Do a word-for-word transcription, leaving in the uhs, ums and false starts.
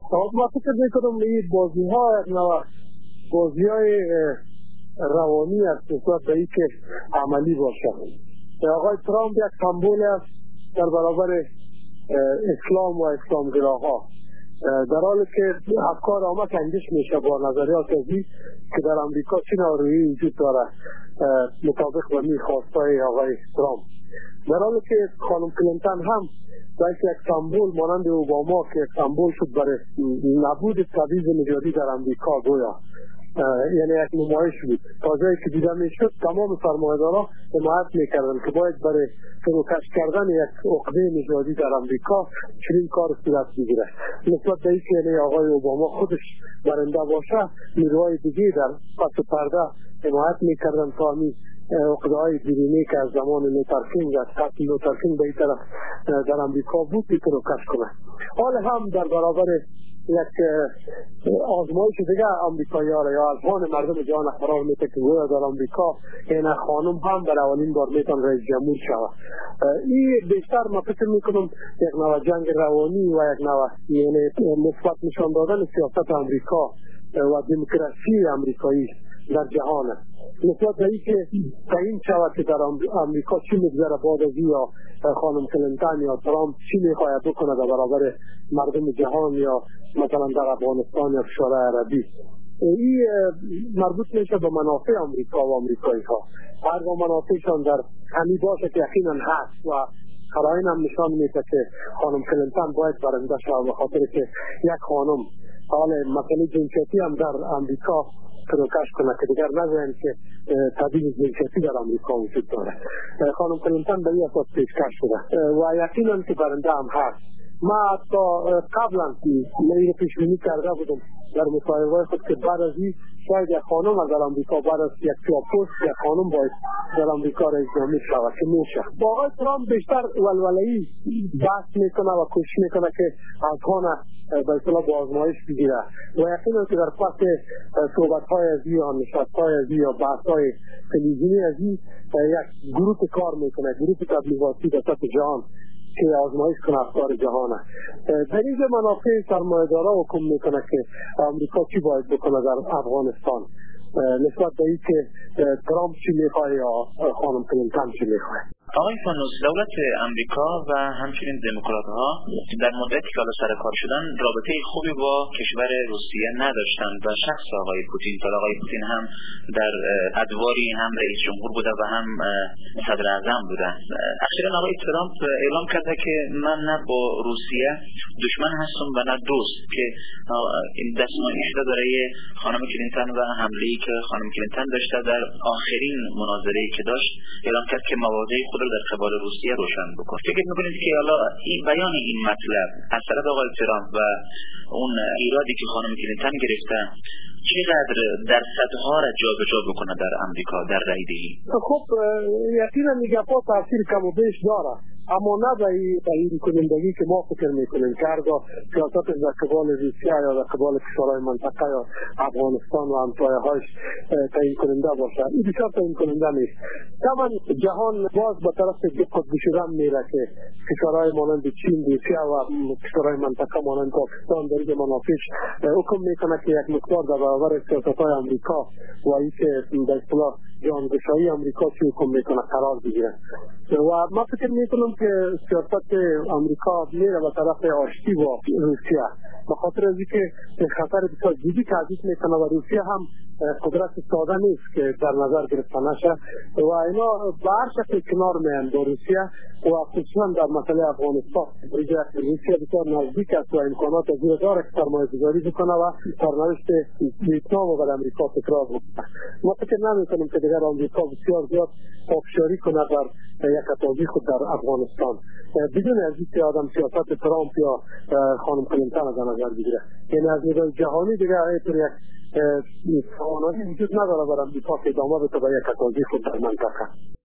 خب ما فکر میکنم این بازی ها بازی های روانی است نسبت به اینکه عملی باشه. آقای ترامپ یک سمبول است در برابر اسلام و اسلامگراها، در حالی که افکار عامه کنجش میشه با نظریات ازی که در امریکا چه نوعی وجود داره مطابق با میخواستای آقای ترامپ، در حالی که خانم کلینتون هم باید یک سمبول مانند اوباما که سمبول شد برای نبود تبعیض نژادی در امریکا گویا، یعنی یک نمایش بود. تازه که دیده میشد تمام سرمایه‌دارا حمایت میکردن که باید برای فروکش کردن یک عقده نژادی در امریکا چنین کار صورت بگیره. نسبت به اینکه یعنی آقای اوباما خودش برنده باشه، نیروهای دیگه در پس پرده حمایت میکردن تا همین عقده های بیرونی که از زمان لوترکینگ از قتل لوترکینگ به این طرف در امریکا بود فروکش کنه. حال هم در برابر یک آزمایش دیگه امریکایی ها را یا افغان مردم جهان قرار میده که گویا در امریکا این خانم هم در اولین بار میتون رئیس جمهور شود. این بیشتر ما فکر میکنم یک نوع جنگ روانی و یک نوع یعنی مثبت نشان دادن سیاست امریکا و دموکراسی امریکایی در جهان نسبت به اینکه تعیین شود که در امریکا چی میگذره بعد از یا خانم کلینتون یا ترامپ چی میخواهد بکنه در برابر مردم جهان یا مثلا در افغانستان یا کشورهای عربی. این مربوط میشه به منافع امریکا و امریکایی ها. هر با منافعشان در همی باشه که یقینا هست و قرائن هم نشان میده که خانم کلینتون باید برنده شود به خاطر که یک خانم حال مسئله جنسیتی هم در امریکا فروکش کنه که دیگر نگوین که تبعیض جنسیتی در امریکا وجود داره. خانم کلینتون به این اساس پیشکش شده و یقینا که برنده هم هست. ما حتی قبلا این پیش بینی کرده بودم در مصاحبه خود که بعد از این شاید یک خانم در امریکا بعد از یک پست یک خانم باید در امریکا رئیس جمهور شود که میشه. با آقای ترامپ بیشتر ولوله‌ای بحث میکنه و کوشش میکنه که افغان به اصطلاح با آزمایش بگیره و یقینا که در پس صحبت‌های از این یا نشست‌های از این یا بحث‌های تلویزیونی از این یک گروه کار میکنه، گروه تبلیغاتی در سطح جهان که آزمایش کنه افکار جهانه. در اینجا منافع سرمایه‌دارا حکم میکنه که امریکا چی باید بکنه در افغانستان نسبت به این که ترامپ چی میخواه یا خانم کلینتون چی میخواه. آقای فانوس، دولت امریکا و همچنین دموکرات‌ها در مدتی که سر کار شدن رابطه خوبی با کشور روسیه نداشتند و شخص آقای پوتین تا آقای پوتین هم در ادواری هم رئیس جمهور بوده و هم صدر اعظم بوده. اخیراً آقای ترامپ اعلام کرده که من نه با روسیه دشمن هستم و نه دوست، که این دستمانی شده برای خانم کلینتون و حمله‌ای که خانم کلینتون داشته در آخرین مناظره‌ای که داشت اعلام کرد که مواضع خود رو در قبال روسیه روشن بکنه. فکر می‌کنید که حالا این بیان این مطلب از طرف آقای ترامپ و اون ایرادی که خانم کلینتون گرفته چقدر درصدها را جابجا بکنه در امریکا در رای دهی؟ خب یقینا میگه با تاثیر کم و بیش داره، اما نه به این کنندگی که ما فکر میکنیم که هرگاه سیاست در قبال روسیه یا در قبال کشورهای منطقه یا افغانستان و همسایه‌هاش تعیین کننده باشه. این بسیار تعیین کننده نیست. طبعا جهان باز به طرف دو قطبی شدن میره که کشورهای مانند چین، روسیه و کشورهای منطقه مانند پاکستان در این منافش حکم میکنه که یک مقدار در برابر سیاست‌های امریکا و اینکه به اصطلاح جانگشایی امریکا چی حکم میکنه قرار بگیره. و ما فکر میکنم که سیاست امریکا میره به طرف آشتی با روسیه به خاطر از اینکه خطر بسیار جدی تهدید میکنه و روسیه هم قدرت ساده نیست که در نظر گرفته نشه و اینا به هر شکل کنار میان با روسیه و خصوصا در مسئله افغانستان. روسیه بسیار نزدیک است و امکانات از این داره که سرمایه‌گذاری بکنه و سرنوشت ویتنام و بر امریکا تکرار بکنه. ما فکر نمی‌کنیم که دیگر امریکا بسیار زیاد پافشاری کنه در یک اتحادی خود در افغانستان بدون از اینکه آدم سیاست ترامپ یا خانم کلینتون از نظر بگیره. یعنی از نظر جهانی دیگر اینطور یک توانایی وجود نداره برای امریکا که ادامه بده به یک اتحادی خود در منطقه.